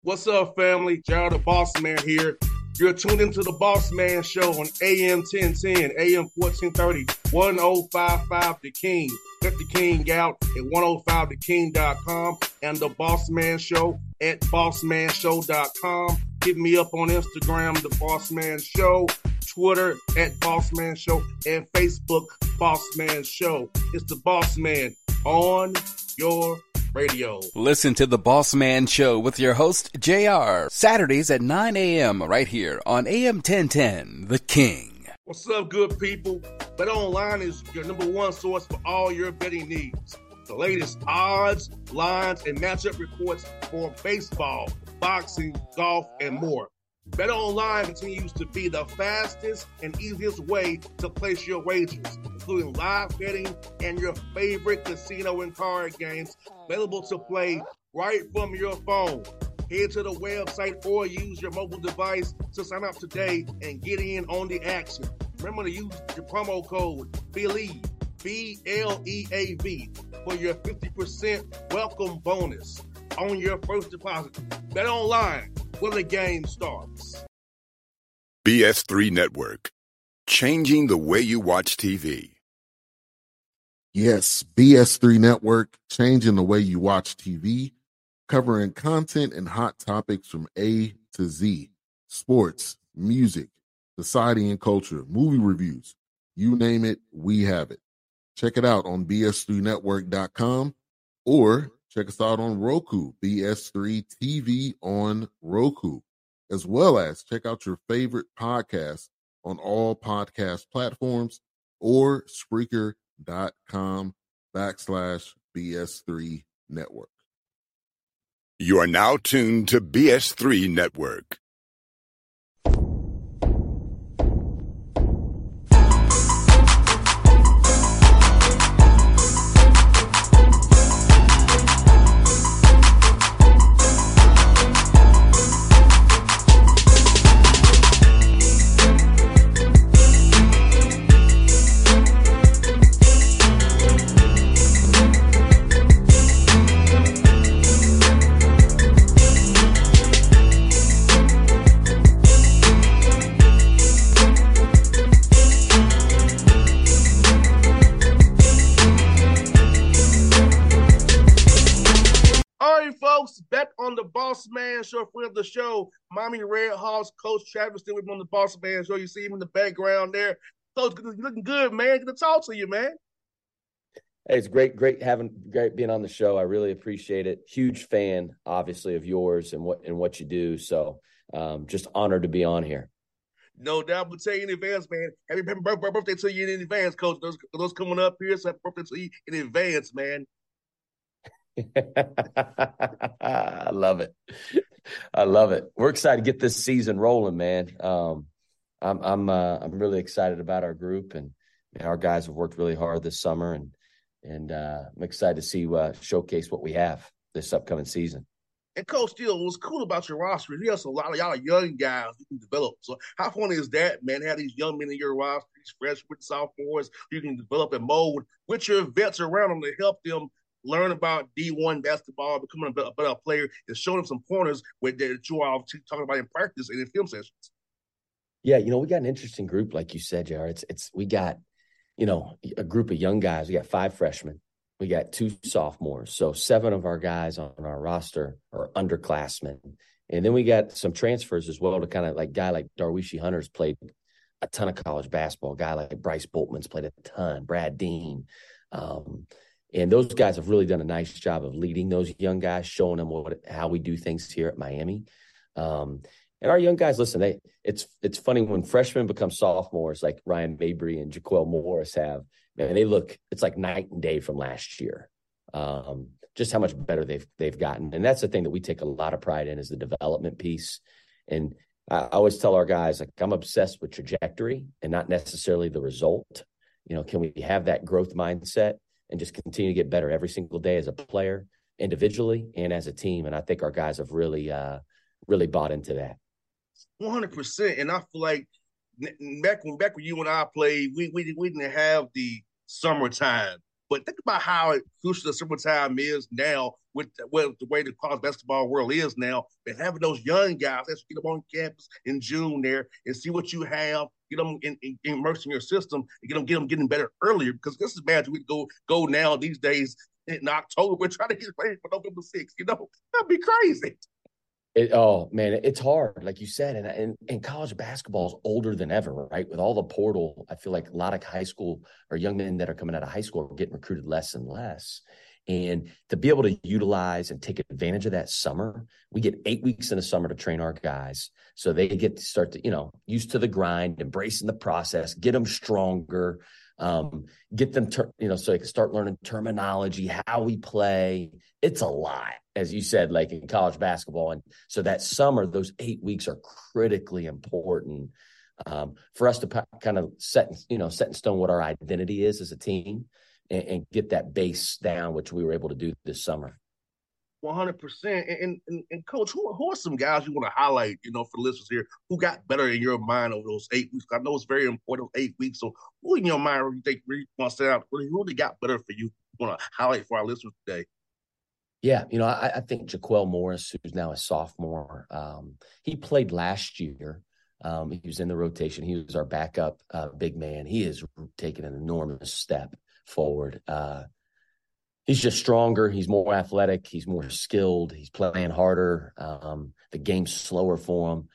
What's up, family? Gerald the Boss Man here. You're tuned into the Boss Man Show on AM 1010, AM 1430, 1055 The King. Let the King out at 105theking.com and the Boss Man Show at bossmanshow.com. Hit me up on Instagram, The Boss Man Show, Twitter at Boss Man Show, and Facebook, Boss Man Show. It's the Boss Man on your radio. Listen to the Boss Man Show with your host, JR, Saturdays at 9 a.m. right here on AM 1010, The King. What's up, good people? BetOnline is your number one source for all your betting needs. The latest odds, lines, and matchup reports for baseball, boxing, golf, and more. BetOnline continues to be the fastest and easiest way to place your wagers, including live betting and your favorite casino and card games available to play right from your phone. Head to the website or use your mobile device to sign up today and get in on the action. Remember to use your promo code BELIEVE, B-L-E-A-V, for your 50% welcome bonus on your first deposit. BetOnline, where the game starts. BS3 Network, changing the way you watch TV. Yes, BS3 Network, changing the way you watch TV, covering content and hot topics from A to Z, sports, music, society and culture, movie reviews, you name it, we have it. Check it out on bs3network.com or check us out on Roku, BS3 TV on Roku, as well as check out your favorite podcast on all podcast platforms or Spreaker.com/BS3 Network. You are now tuned to BS3 Network. Back on the Boss Man Show, friend of the show, Mommy Red Hawks, Coach Travis, still with me on the Boss Man Show. You see him in the background there. Coach, you're looking good, man. Good to talk to you, man. Hey, it's great being on the show. I really appreciate it. Huge fan, obviously, of yours and what you do. So, just honored to be on here. No doubt. We'll tell you in advance, man. Happy birthday to you in advance, Coach. Those coming up here, so happy birthday to you in advance, man. I love it. We're excited to get this season rolling, man. I'm really excited about our group, and our guys have worked really hard this summer, and I'm excited to see showcase what we have this upcoming season. And Coach Steele, what's cool about your roster is you have a lot of y'all young guys you can develop. So how fun is that, man? Have these young men in your roster, these freshmen, sophomores, you can develop and mold with your vets around them to help them learn about D1 basketball, becoming a better player, and show them some pointers that you are talking about in practice and in film sessions. Yeah, we got an interesting group, like you said, JR. We got, a group of young guys. We got 5 freshmen. We got 2 sophomores. So 7 of our guys on our roster are underclassmen. And then we got some transfers as well to kind of like guy like Darwishi Hunter's played a ton of college basketball. A guy like Bryce Boltman's played a ton. Brad Dean. And those guys have really done a nice job of leading those young guys, showing them how we do things here at Miami. And our young guys, listen, it's funny when freshmen become sophomores, like Ryan Mabry and Jaquel Morris have, man, it's like night and day from last year. Just how much better they've gotten. And that's the thing that we take a lot of pride in, is the development piece. And I always tell our guys, like, I'm obsessed with trajectory and not necessarily the result. Can we have that growth mindset and just continue to get better every single day as a player, individually and as a team? And I think our guys have really bought into that. 100%. And I feel like back when you and I played, we didn't have the summertime But think about how crucial the summertime is now with the way the college basketball world is now, and having those young guys, let's get them on campus in June there and see what you have, get them immersed in your system, and get them getting better earlier, because this is bad. We go now these days in October. We're trying to get ready for November 6th. That'd be crazy. Oh man, it's hard, like you said, and college basketball is older than ever, right? With all the portal, I feel like a lot of high school or young men that are coming out of high school are getting recruited less and less. And to be able to utilize and take advantage of that summer, we get 8 weeks in the summer to train our guys, so they get to start to, used to the grind, embracing the process, get them stronger, get them, so they can start learning terminology, how we play. It's a lot, as you said, like in college basketball. And so that summer, those 8 weeks are critically important for us to kind of set in stone what our identity is as a team and get that base down, which we were able to do this summer. 100%. And Coach, who are some guys you want to highlight, for the listeners here, who got better in your mind over those 8 weeks? I know it's very important, 8 weeks. So who in your mind you think really want to stand out? Who really got better for you want to highlight for our listeners today? Yeah, I think Jaquel Morris, who's now a sophomore, he played last year. He was in the rotation. He was our backup big man. He has taken an enormous step forward. He's just stronger. He's more athletic. He's more skilled. He's playing harder. The game's slower for him.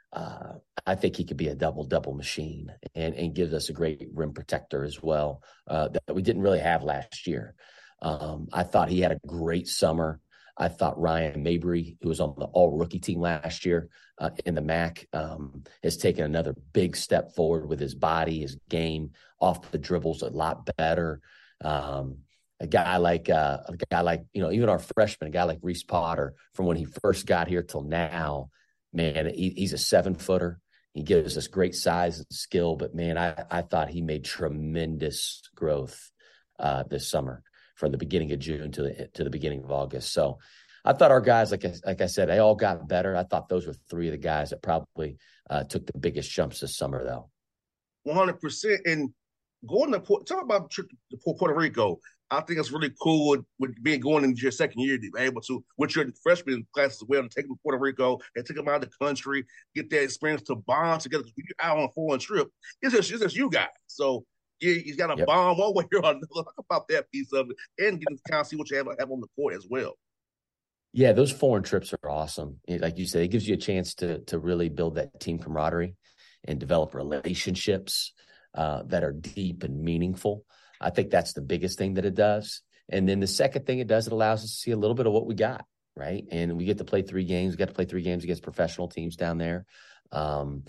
I think he could be a double machine and gives us a great rim protector as well that we didn't really have last year. I thought he had a great summer. I thought Ryan Mabry, who was on the all-rookie team last year in the MAC, has taken another big step forward with his body, his game, off the dribbles a lot better. A guy like even our freshman, a guy like Reese Potter, from when he first got here till now, man, he's a 7-footer. He gives us great size and skill, but man, I thought he made tremendous growth this summer, from the beginning of June to the beginning of August. So I thought our guys, like I said, they all got better. I thought those were 3 of the guys that probably took the biggest jumps this summer, though. 100%. And going to talk about the trip to Puerto Rico. I think it's really cool with being going into your second year to be able to, with your freshman class as well, to take them to Puerto Rico and take them out of the country, get that experience to bond together. Because when you're out on a foreign trip, it's just you guys. So you got to bond one way or another. Talk about that piece of it and get to kind of see what you have on the court as well. Yeah, those foreign trips are awesome. Like you said, it gives you a chance to really build that team camaraderie and develop relationships that are deep and meaningful. I think that's the biggest thing that it does. And then the second thing it does, it allows us to see a little bit of what we got, right? And we get to play 3 games. We got to play 3 games against professional teams down there. And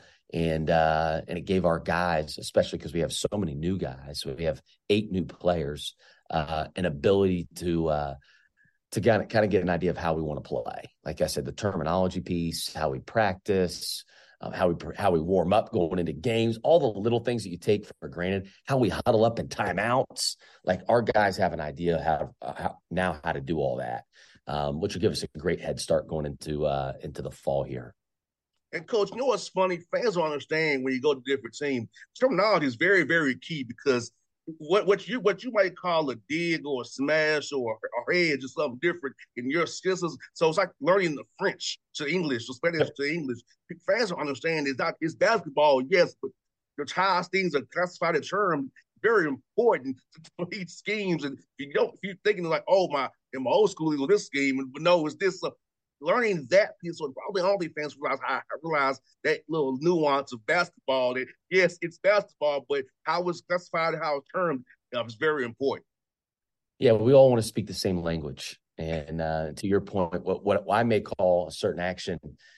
it gave our guys, especially because we have so many new guys, so we have 8 new players, an ability to kind of get an idea of how we want to play. Like I said, the terminology piece, how we practice, how we warm up going into games, all the little things that you take for granted, how we huddle up in timeouts. Like, our guys have an idea how to do all that, which will give us a great head start going into the fall here. And Coach, you know what's funny? Fans don't understand when you go to different teams. Terminology is very, very key, because what you might call a dig or a smash or edge or something different in your skills. So it's like learning the French to English, or Spanish to English. Fans don't understand it's basketball, yes, but the ties, things are classified as terms, very important to each schemes. And if you're thinking like, oh, in my old school, it was this scheme, but no, it's this. Learning that piece, so probably all the fans realize that little nuance of basketball, that yes, it's basketball, but how it's classified, how it's termed, is very important. Yeah, we all want to speak the same language. And to your point, what I may call a certain action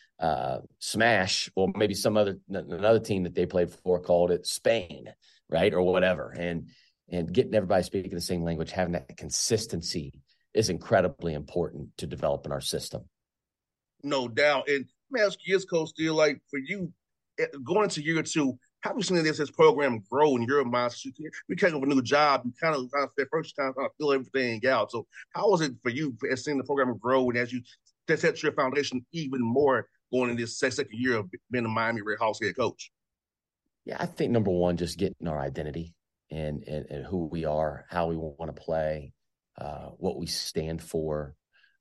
smash, or maybe another team that they played for called it Spain, right, or whatever. And getting everybody speaking the same language, having that consistency is incredibly important to develop in our system. No doubt. And let me ask you this, Coach Steele, like, for you, going into year 2, how have you seen this program grow in your mind? We came up with a new job. You kind of that first time kind of fill everything out. So how was it for you as seeing the program grow, and as you set your foundation even more going in this second year of being a Miami Red Hawks head coach? Yeah, I think number one, just getting our identity. and who we are, how we want to play, what we stand for.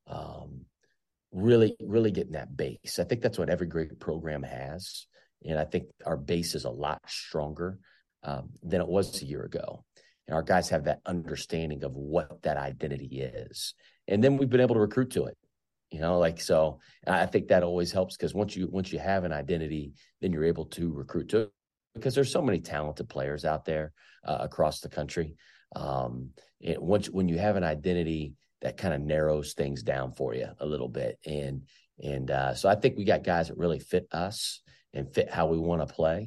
Really, really getting that base. I think that's what every great program has. And I think our base is a lot stronger than it was a year ago. And our guys have that understanding of what that identity is. And then we've been able to recruit to it. So I think that always helps, because once you have an identity, then you're able to recruit to it, because there's so many talented players out there across the country. When you have an identity, that kind of narrows things down for you a little bit. And so I think we got guys that really fit us and fit how we want to play.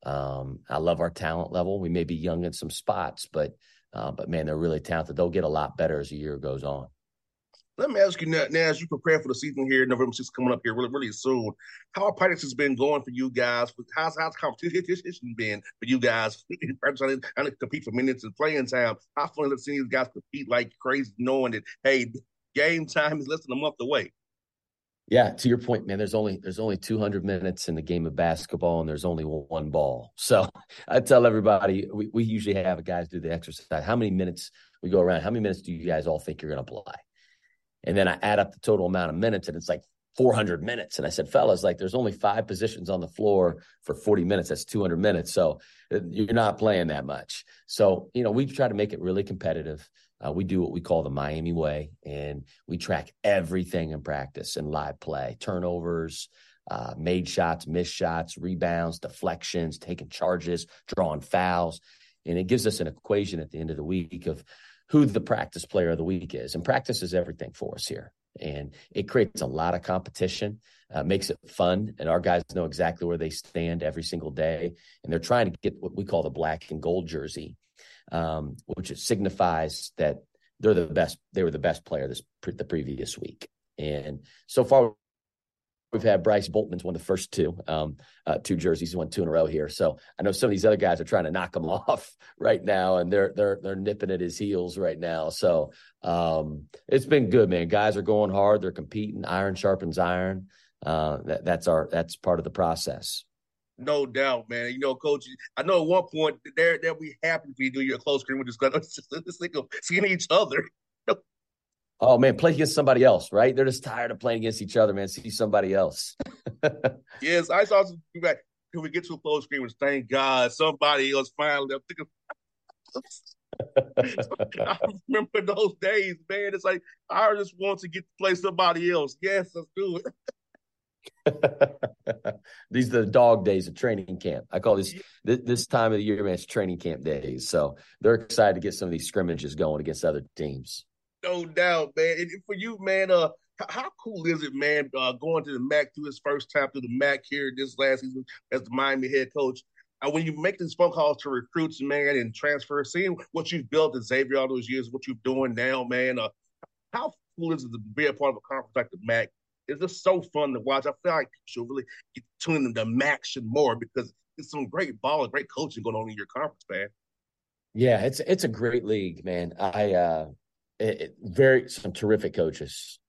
I love our talent level. We may be young in some spots, but man, they're really talented. They'll get a lot better as the year goes on. Let me ask you now, as you prepare for the season here, November 6th coming up here really, really soon, how our practice has been going for you guys? How's competition been for you guys? Trying to compete for minutes and playing time. How fun is it seeing you guys compete like crazy, knowing that, hey, game time is less than a month away? Yeah, to your point, man, there's only 200 minutes in the game of basketball, and there's only one ball. So I tell everybody, we usually have guys do the exercise. How many minutes we go around? How many minutes do you guys all think you're going to play? And then I add up the total amount of minutes, and it's like 400 minutes. And I said, fellas, like, there's only 5 positions on the floor for 40 minutes. That's 200 minutes. So you're not playing that much. So, we try to make it really competitive. We do what we call the Miami way, and we track everything in practice and live play, turnovers, made shots, missed shots, rebounds, deflections, taking charges, drawing fouls. And it gives us an equation at the end of the week of who the practice player of the week is. And practice is everything for us here. And it creates a lot of competition, makes it fun. And our guys know exactly where they stand every single day. And they're trying to get what we call the black and gold jersey, which signifies that they're the best. They were the best player the previous week. And so far, we've had Bryce Boltman's won the first two jerseys. He's won 2 in a row here. So I know some of these other guys are trying to knock him off right now, and they're nipping at his heels right now. So it's been good, man. Guys are going hard. They're competing. Iron sharpens iron. That's part of the process. No doubt, man. Coach, I know at one point they'll be happy if you do your close screen with this thing of seeing each other. Oh, man, play against somebody else, right? They're just tired of playing against each other, man. See somebody else. Yes, I saw some back. Can we get to a close screen? Which, thank God, somebody else finally. I remember those days, man. It's like, I just want to get to play somebody else. Yes, let's do it. These are the dog days of training camp. I call this time of the year, man, it's training camp days. So they're excited to get some of these scrimmages going against other teams. No doubt, man. And for you, man, how cool is it, man, going to the MAC through his first time through the MAC here this last season as the Miami head coach? When you make these phone calls to recruits, man, and transfer, seeing what you've built at Xavier all those years, what you're doing now, man, how cool is it to be a part of a conference like the MAC? It's just so fun to watch. I feel like people should really get tuning into the MAC more, because it's some great ball and great coaching going on in your conference, man. Yeah, it's a great league, man. Some terrific coaches,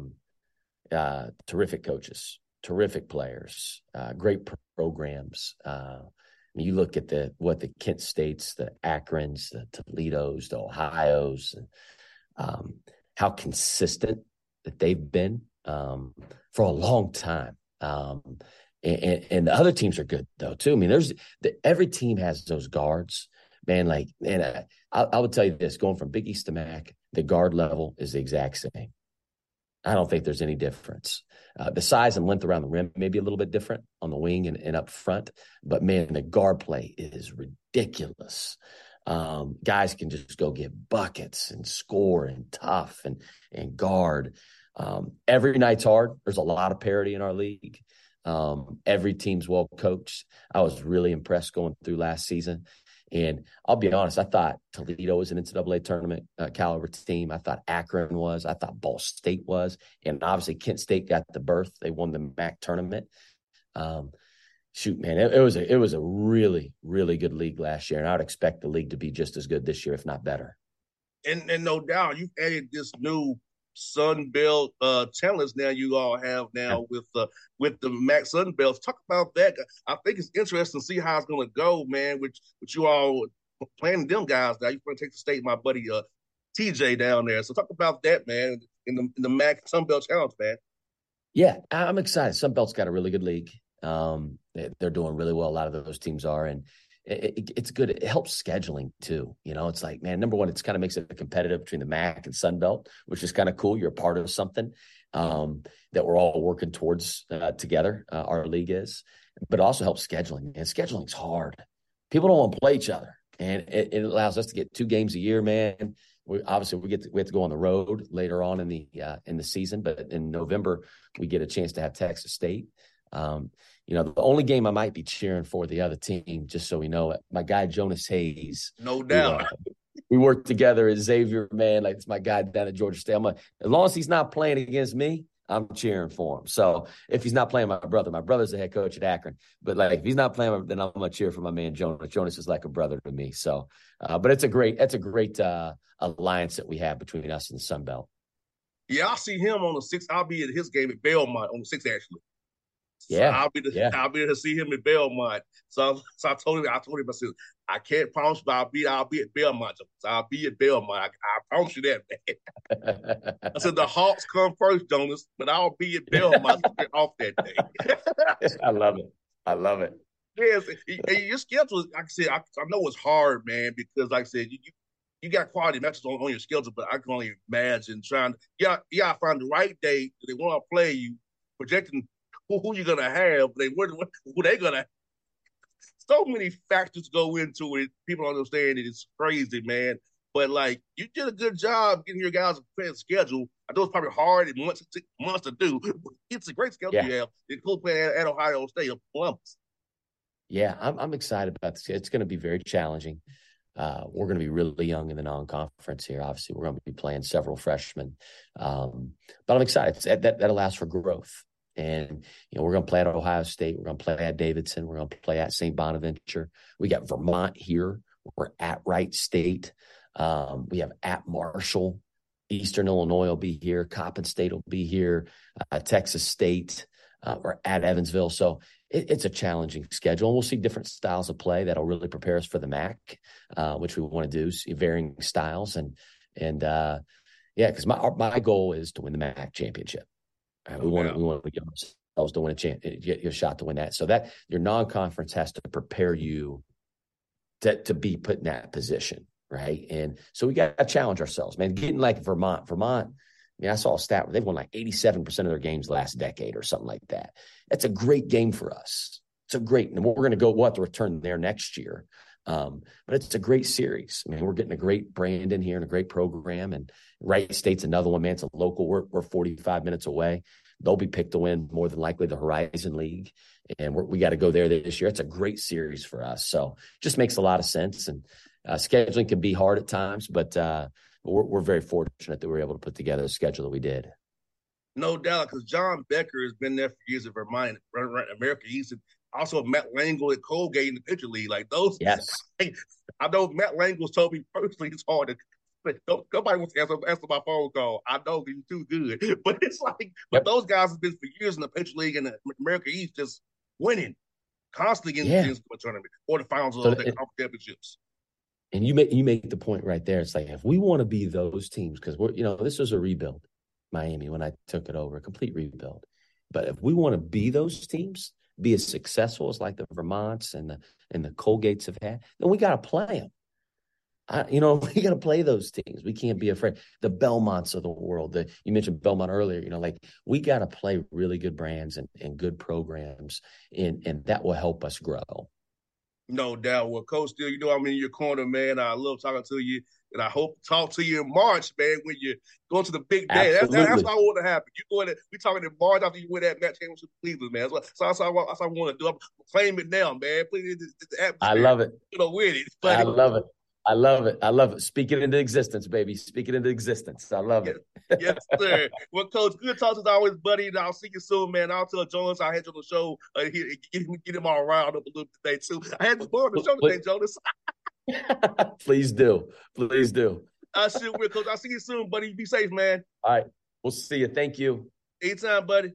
terrific players, great programs. You look at what the Kent States, the Akrons, the Toledos, the Ohios, and how consistent that they've been for a long time. And the other teams are good though too. I mean, every team has those guards, man. I would tell you this: going from Big East to MAC, the guard level is the exact same. I don't think there's any difference. The size and length around the rim may be a little bit different on the wing and up front, but man, the guard play is ridiculous. Guys can just go get buckets and score and tough and guard. Every night's hard. There's a lot of parity in our league. Every team's well coached. I was really impressed going through last season. And I'll be honest, I thought Toledo was an NCAA tournament caliber team. I thought Akron was. I thought Ball State was. And obviously Kent State got the berth. They won the MAC tournament. Shoot, man, it was a really, really good league last year. And I would expect the league to be just as good this year, if not better. And no doubt, you've added this new Sun Belt talents now you all have now with the MAC Sun Belts. Talk about that. I think it's interesting to see how it's going to go, man, with you all playing them guys now. You're going to take the state, my buddy TJ down there. So talk about that, man, in the MAC Sun Belt Challenge, man. Yeah, I'm excited. Sun Belt's got a really good league. They're doing really well. A lot of those teams are, and it's good. It helps scheduling too. You know, it's like, man, number one, it's kind of makes it competitive between the MAC and Sun Belt, which is kind of cool. You're a part of something that we're all working towards together. Our league is, but it also helps scheduling. And scheduling's hard. People don't want to play each other, and it allows us to get 2 games a year, man. We have to go on the road later on in the season, but in November we get a chance to have Texas State. You know, the only game I might be cheering for the other team, just so we know it, my guy Jonas Hayes. No doubt. We work together at Xavier, man. Like, it's my guy down at Georgia State. I'm like, as long as he's not playing against me, I'm cheering for him. So if he's not playing my brother's the head coach at Akron. But like, if he's not playing, then I'm gonna cheer for my man Jonas. Jonas is like a brother to me. So, but it's a great alliance that we have between us and the Sun Belt. Yeah, I'll see him on the 6th. I'll be at his game at Belmont on the 6th, actually. Yeah, so I'll be there to see him at Belmont. So I told him, I said, I can't promise, but I'll be at Belmont. So I'll be at Belmont. I promise you that, man. I said the Hawks come first, Jonas, but I'll be at Belmont off that day. I love it. Yes, your schedule, like I said, I know it's hard, man, because like I said, you got quality matches on your schedule, but I can only imagine trying to, yeah, find the right day that they want to play you, projecting who you're going to have, who they're going to. So many factors go into it. People don't understand it. It's crazy, man. But, like, you did a good job getting your guys a playing schedule. I know it's probably hard and months to do. It's a great schedule you have. They could play at Ohio State or Columbus. Yeah, I'm excited about this. It's going to be very challenging. We're going to be really young in the non-conference here. Obviously, we're going to be playing several freshmen. But I'm excited. That allows for growth. And, you know, we're going to play at Ohio State. We're going to play at Davidson. We're going to play at St. Bonaventure. We got Vermont here. We're at Wright State. We have at Marshall. Eastern Illinois will be here. Coppin State will be here. Texas State. We're at Evansville. So it's a challenging schedule. And we'll see different styles of play that'll really prepare us for the MAC, which we want to do, see varying styles. And because my goal is to win the MAC championship. We want to give ourselves to win get a shot to win that. So that your non-conference has to prepare you to be put in that position, right? And so we got to challenge ourselves, man. Getting like Vermont. I mean, I saw a stat where they've won like 87% of their games last decade or something like that. That's a great game for us. And we'll have to return there next year. But it's a great series. I mean, we're getting a great brand in here and a great program. And Wright State's another one, man. It's a local. We're 45 minutes away. They'll be picked to win more than likely the Horizon League. And we got to go there this year. It's a great series for us. So just makes a lot of sense. And scheduling can be hard at times, but we're very fortunate that we were able to put together a schedule that we did. No doubt, because John Becker has been there for years at Vermont, America East, and also Matt Langle at Colgate in the pitcher league. Like those, yes. I know Matt Langle's told me personally it's hard to. Nobody wants to answer my phone call. I know he's too good, but it's like, but those guys have been for years in the pitcher league and the America East, just winning, constantly in the tournament or the finals of the conference championships. And you make the point right there. It's like, if we want to be those teams, because this was a rebuild, Miami, when I took it over, a complete rebuild. But if we want to be those teams, be as successful as like the Vermonts and the Colgates have had, then we got to play them. We got to play those teams. We can't be afraid. The Belmonts of the world. You mentioned Belmont earlier. We got to play really good brands and good programs, and that will help us grow. No doubt. Well, Coach Steele, I'm in your corner, man. I love talking to you, and I hope to talk to you in March, man, when you go to the big day. That's what I want to happen. We talking in March after you win that match championship in Cleveland, man. That's what I want to do. I'm claim it now, man. Put it in the atmosphere. I love it. Win it. I love it. Speak it into existence, baby. Speak it into existence. I love it. Yes, sir. Well, Coach, good talk as always, buddy. And I'll see you soon, man. I'll tell Jonas I had you on the show. Get him all riled up a little today, too. I had the board on the show today, Jonas. Please do. I sure will, Coach. I'll see you soon, buddy. Be safe, man. All right. We'll see you. Thank you. Anytime, buddy.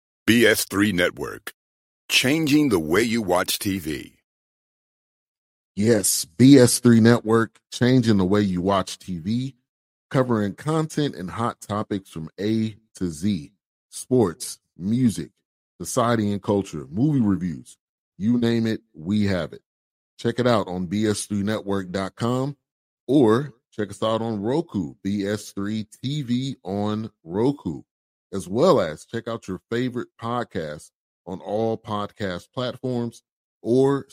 BS3 Network. Changing the way you watch TV. Yes, BS3 Network, changing the way you watch TV, covering content and hot topics from A to Z. Sports, music, society and culture, movie reviews. You name it, we have it. Check it out on bs3network.com or check us out on Roku, BS3 TV on Roku, as well as check out your favorite podcast on all podcast platforms or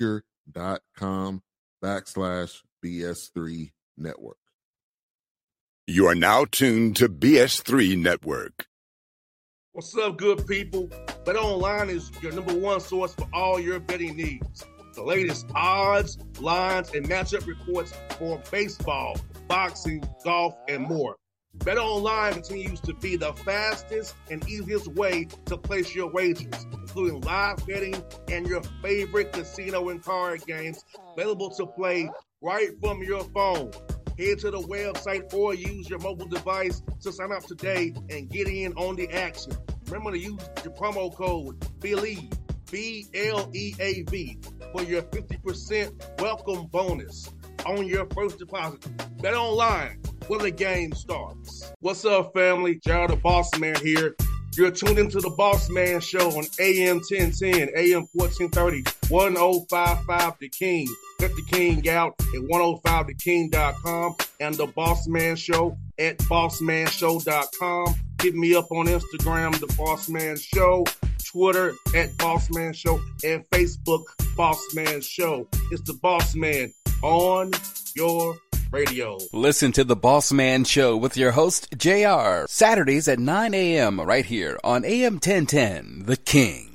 Spreaker.com/BS3 Network. You are now tuned to BS3 Network. What's up, good people? BetOnline is your number one source for all your betting needs. The latest odds, lines, and matchup reports for baseball, boxing, golf, and more. BetOnline continues to be the fastest and easiest way to place your wagers, including live betting and your favorite casino and card games available to play right from your phone. Head to the website or use your mobile device to sign up today and get in on the action. Remember to use your promo code BELIEVE, BLEAV, for your 50% welcome bonus on your first deposit. Bet online where the game starts. What's up, family? Jared the Boss Man here. You're tuned into the Boss Man Show on AM 1010, AM 1430, 1055 The King. Let the King out at 105theking.com and the Boss Man Show at bossmanshow.com. Hit me up on Instagram, The Boss Man Show, Twitter at Boss Man Show, and Facebook, Boss Man Show. It's the Boss Man on your radio. Listen to The Boss Man Show with your host, JR, Saturdays at 9 a.m. right here on AM 1010, The King.